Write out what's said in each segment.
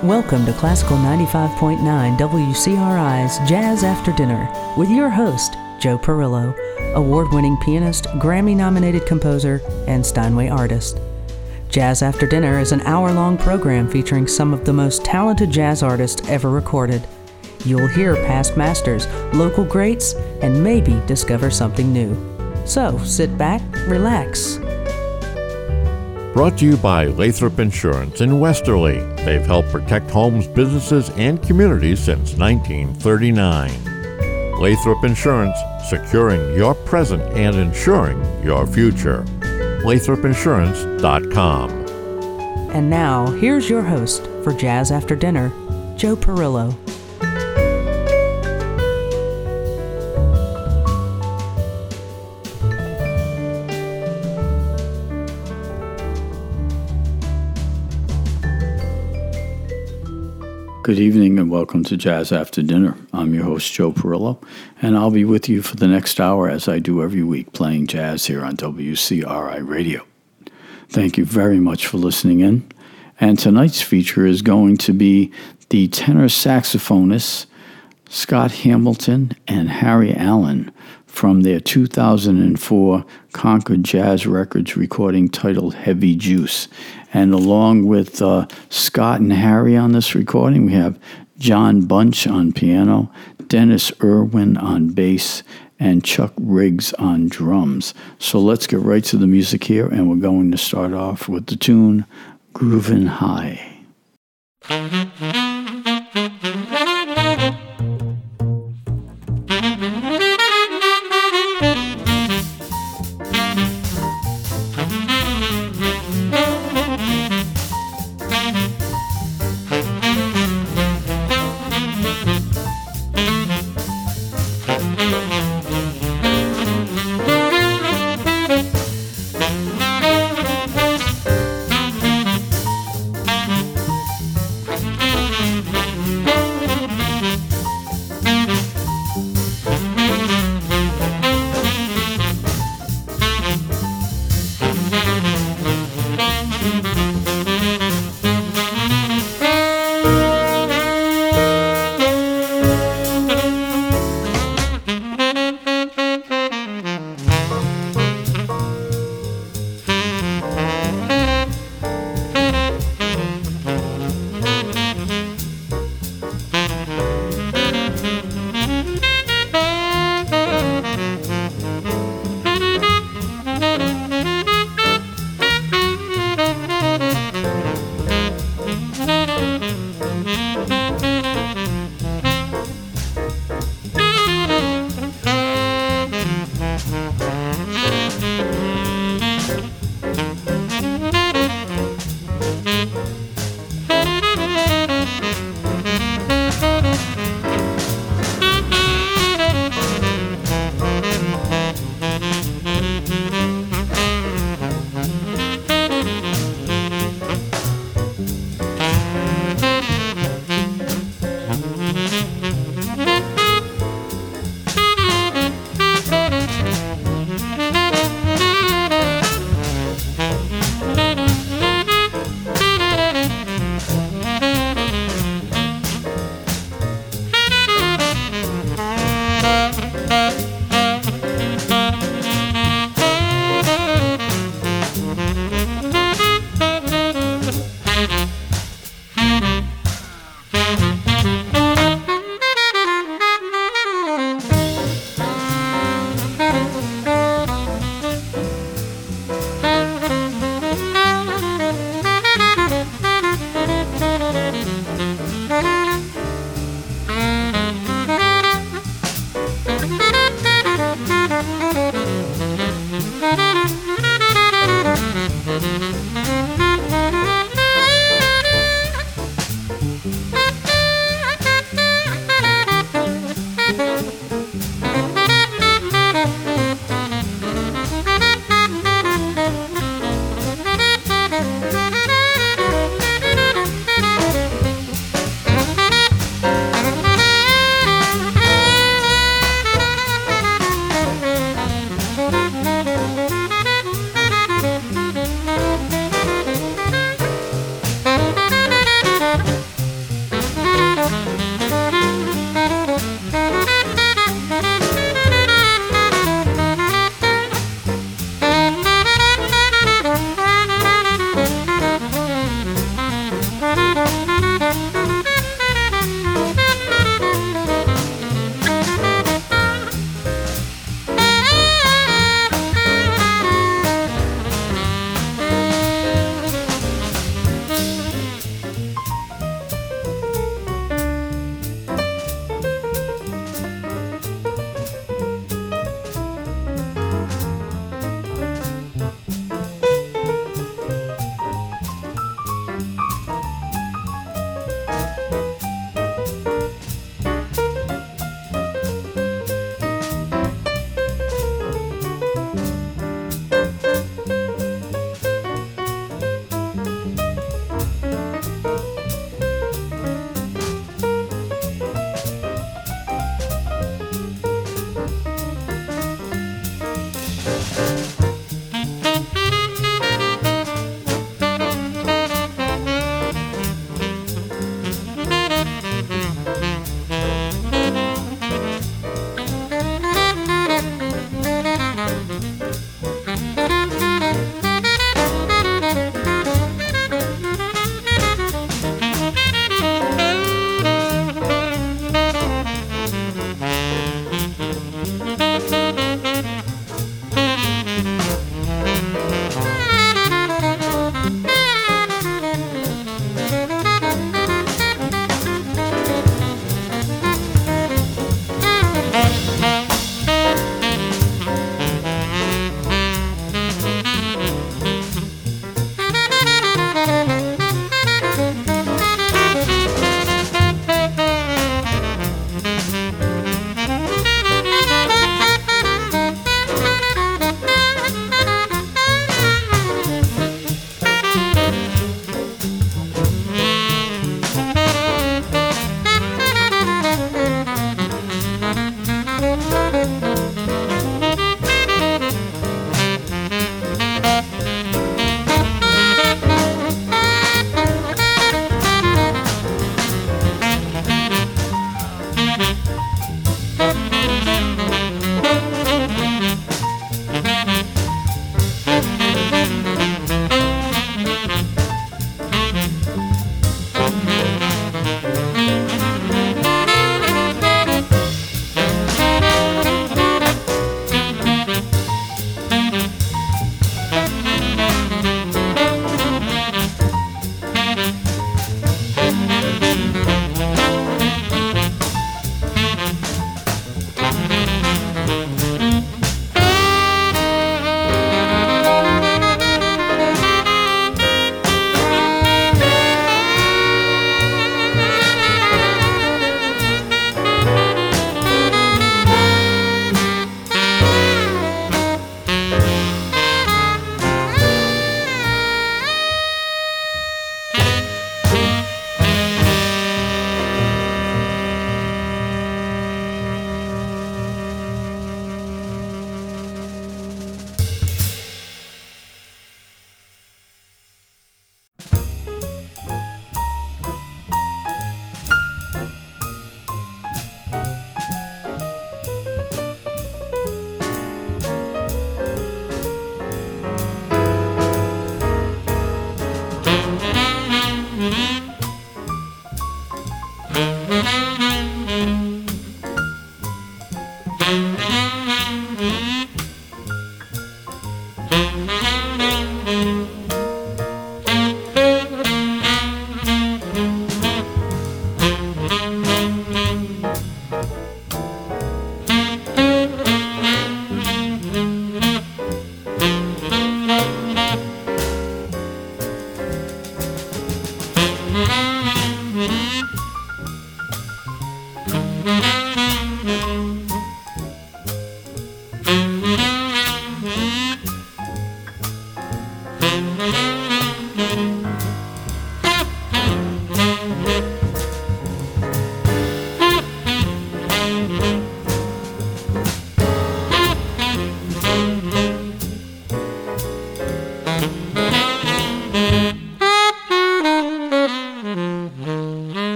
Welcome to Classical 95.9 WCRI's Jazz After Dinner with your host, Joe Perillo, award-winning pianist, Grammy-nominated composer, and Steinway artist. Jazz After Dinner is an hour-long program featuring some of the most talented jazz artists ever recorded. You'll hear past masters, local greats, and maybe discover something new. So, sit back, relax. Brought to you by Lathrop Insurance in Westerly. They've helped protect homes, businesses, and communities since 1939. Lathrop Insurance, securing your present and insuring your future. LathropInsurance.com. And now, here's your host for Jazz After Dinner, Joe Perillo. Good evening and welcome to Jazz After Dinner. I'm your host, Joe Perillo, and I'll be with you for the next hour as I do every week, playing jazz here on WCRI Radio. Thank you very much for listening in. And tonight's feature is going to be the tenor saxophonists Scott Hamilton and Harry Allen from their 2004 Concord Jazz Records recording titled Heavy Juice. And along with Scott and Harry on this recording, we have John Bunch on piano, Dennis Irwin on bass, and Chuck Riggs on drums. So let's get right to the music here, and we're going to start off with the tune Groovin' High.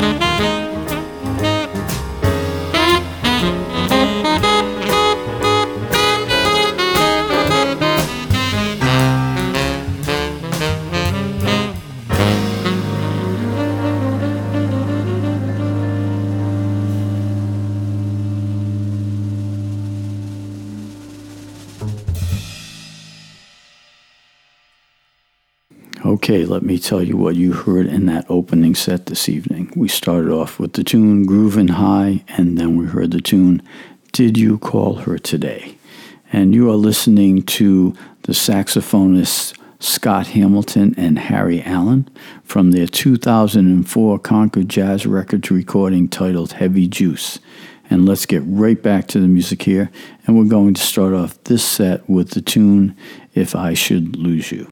Okay, let me tell you what you heard in that opening set this evening. We started off with the tune Groovin' High, and then we heard the tune Did You Call Her Today? And you are listening to the saxophonists Scott Hamilton and Harry Allen from their 2004 Concord Jazz Records recording titled Heavy Juice. And let's get right back to the music here, and we're going to start off this set with the tune If I Should Lose You.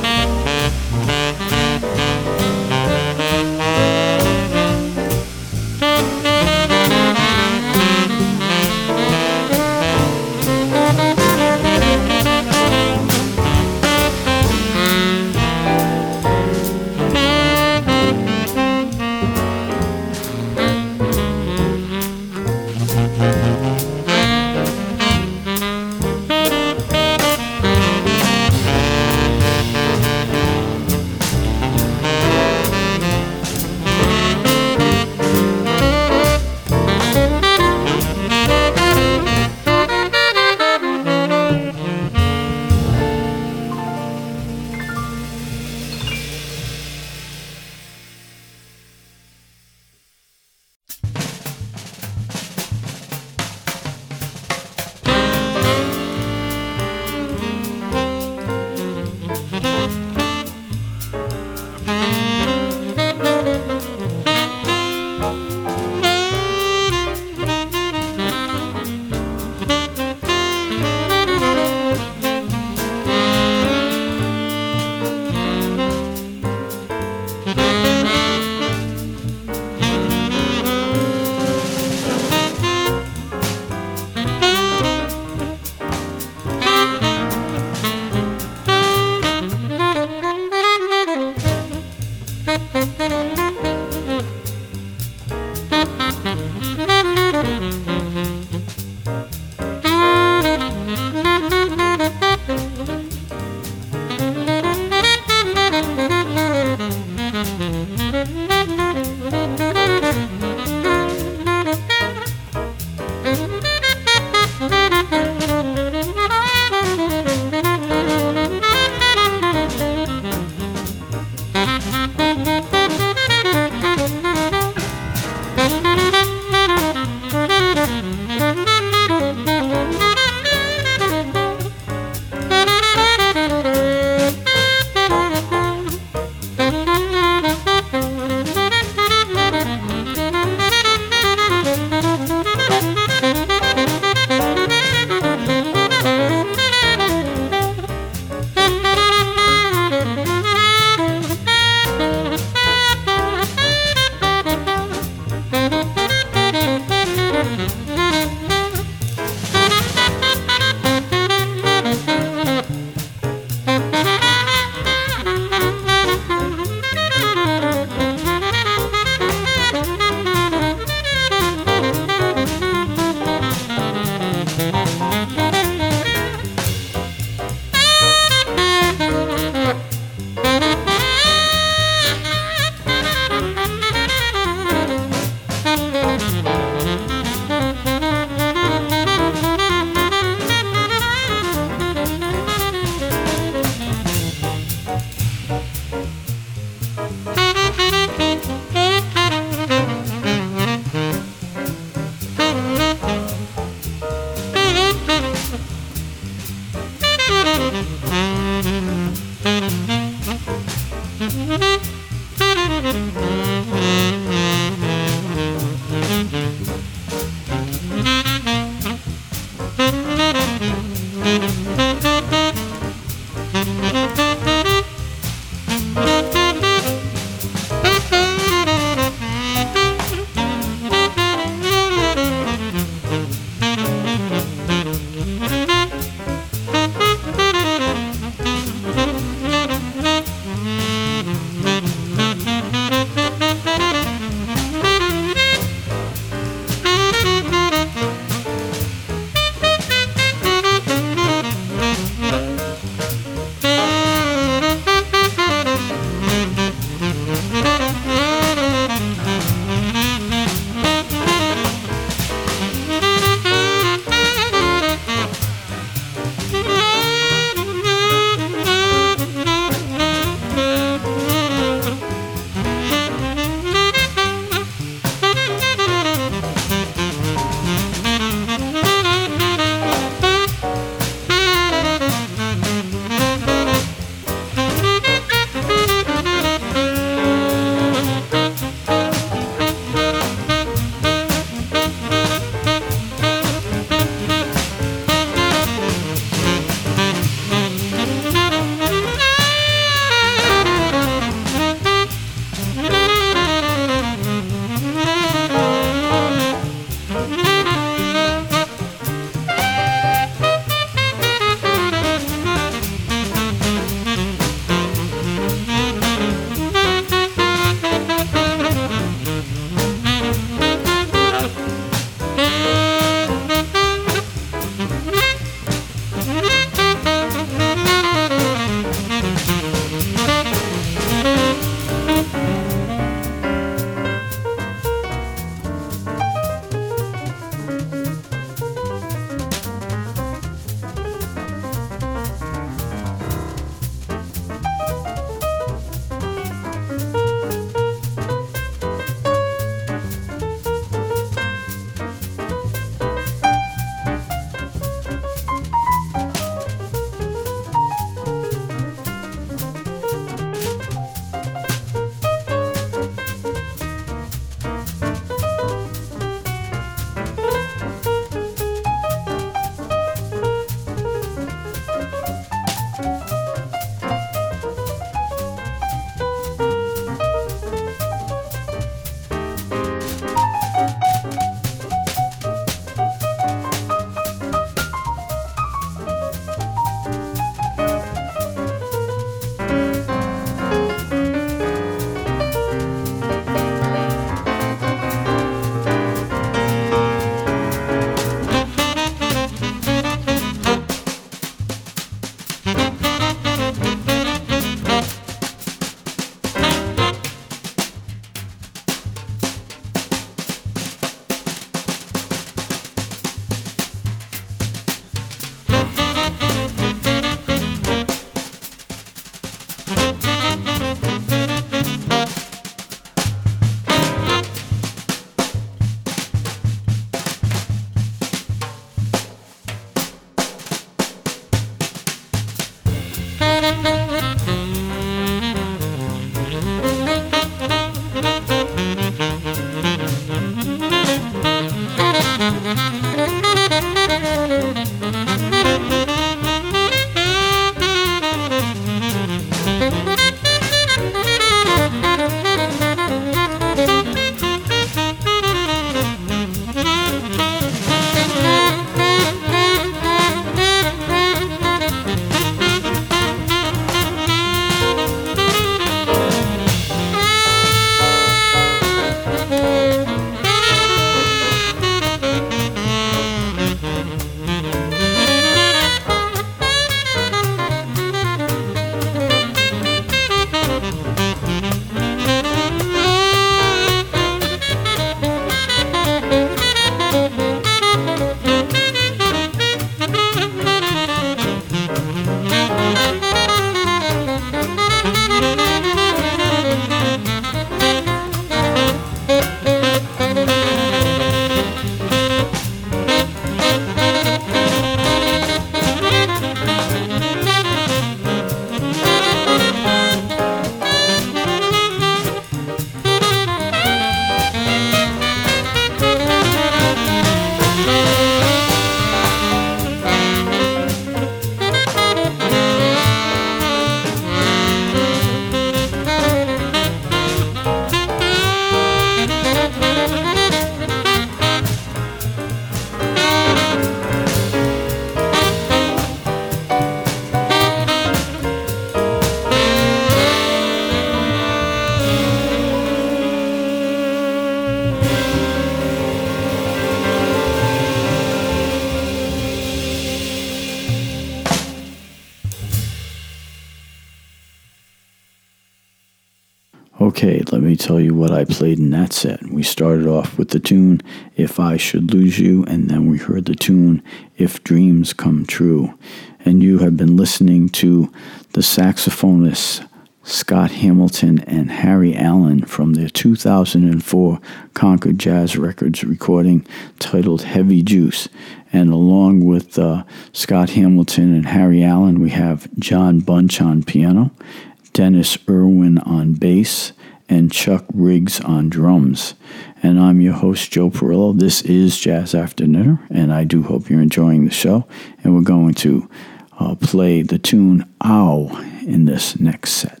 Okay, let me tell you what I played in that set. We started off with the tune, If I Should Lose You, and then we heard the tune, If Dreams Come True. And you have been listening to the saxophonists Scott Hamilton and Harry Allen from their 2004 Concord Jazz Records recording titled Heavy Juice. And along with Scott Hamilton and Harry Allen, we have John Bunch on piano, Dennis Irwin on bass, and Chuck Riggs on drums. And I'm your host, Joe Perillo. This is Jazz After Dinner, and I do hope you're enjoying the show. And we're going to play the tune Ow in this next set.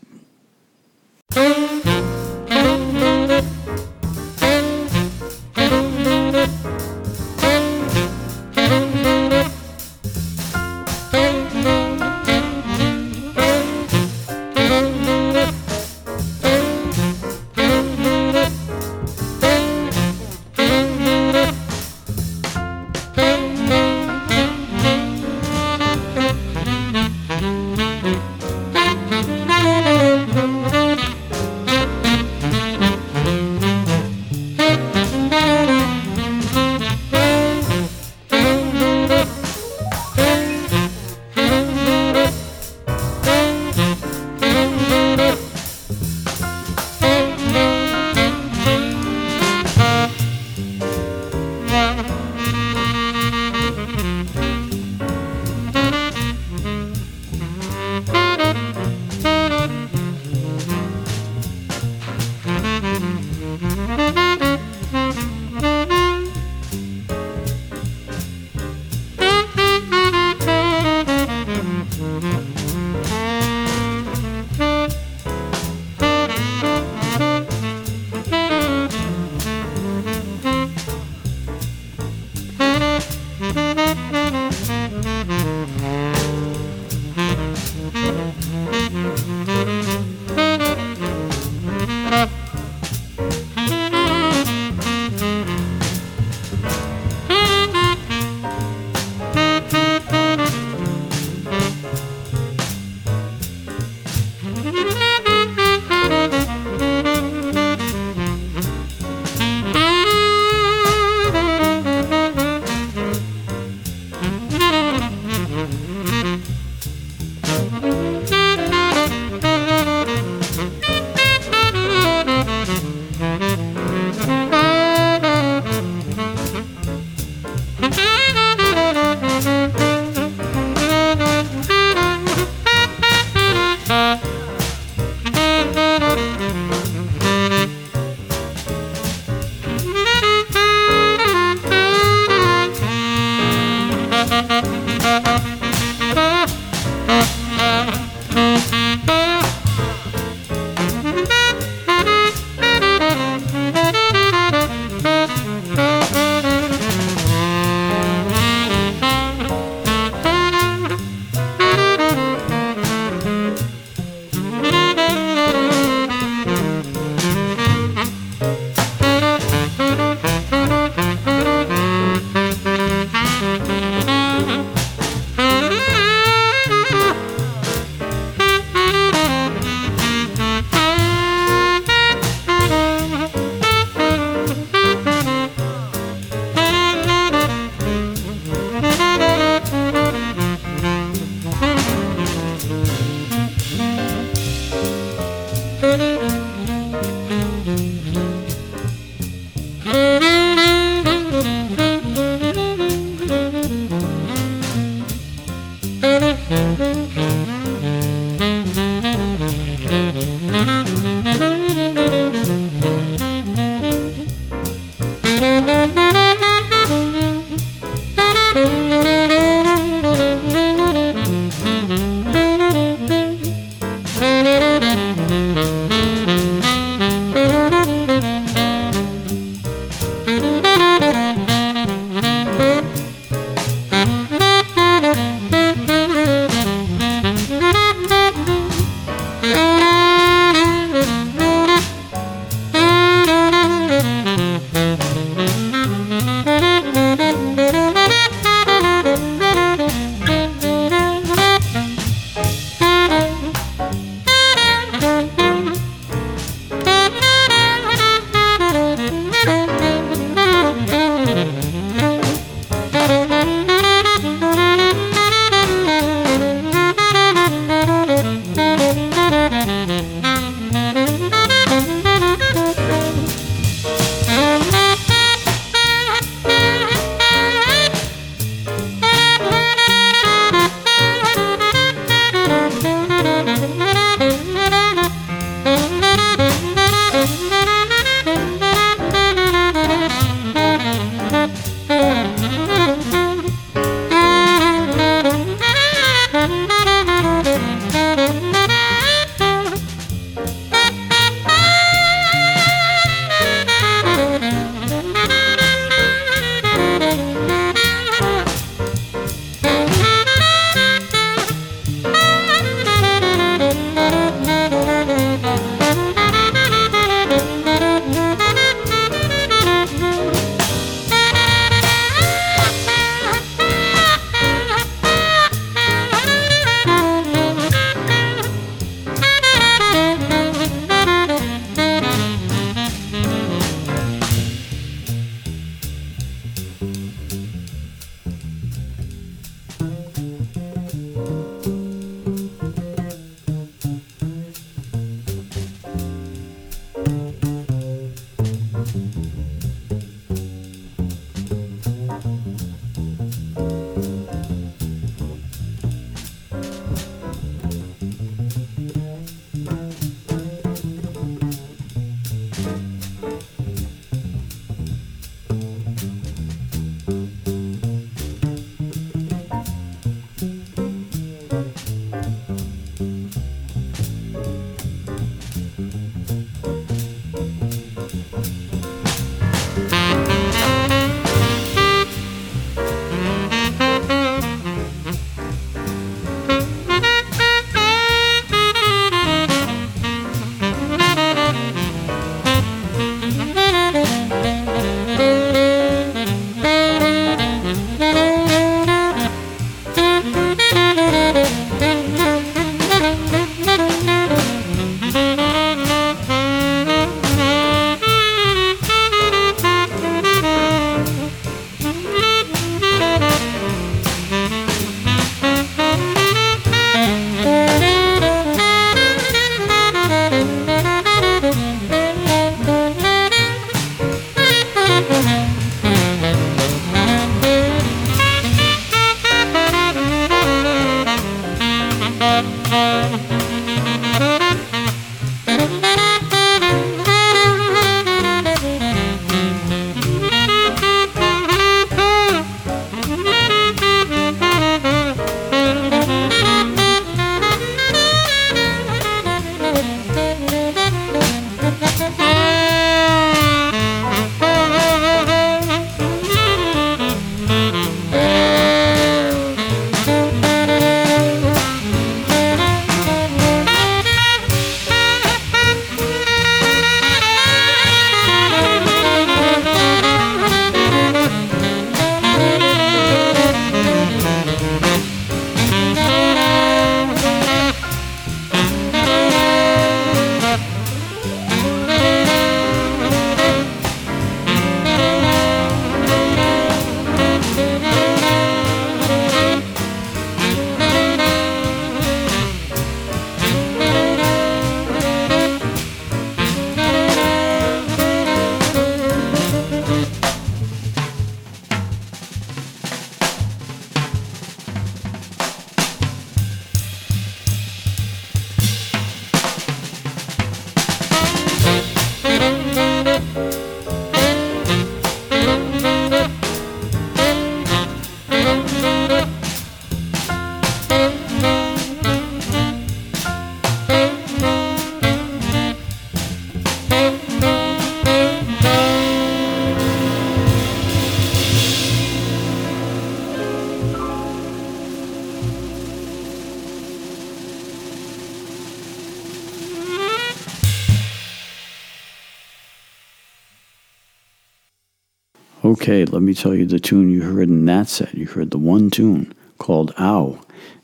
Okay, let me tell you the tune you heard in that set. You heard the one tune called Ow,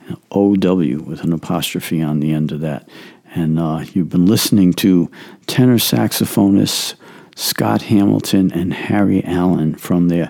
O-W, with an apostrophe on the end of that. And you've been listening to tenor saxophonists Scott Hamilton and Harry Allen from their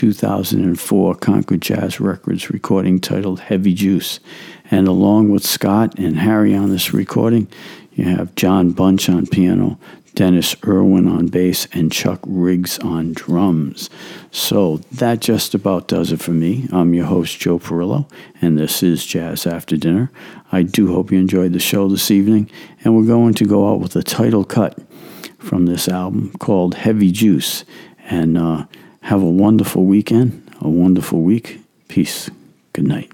2004 Concord Jazz Records recording titled Heavy Juice. And along with Scott and Harry on this recording, you have John Bunch on piano, Dennis Irwin on bass, and Chuck Riggs on drums. So that just about does it for me. I'm your host, Joe Perillo, and this is Jazz After Dinner. I do hope you enjoyed the show this evening, and we're going to go out with a title cut from this album called Heavy Juice. And have a wonderful weekend, a wonderful week. Peace. Good night.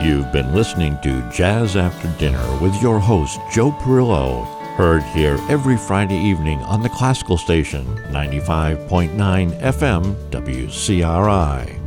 You've been listening to Jazz After Dinner with your host, Joe Perillo, heard here every Friday evening on the classical station, 95.9 FM WCRI.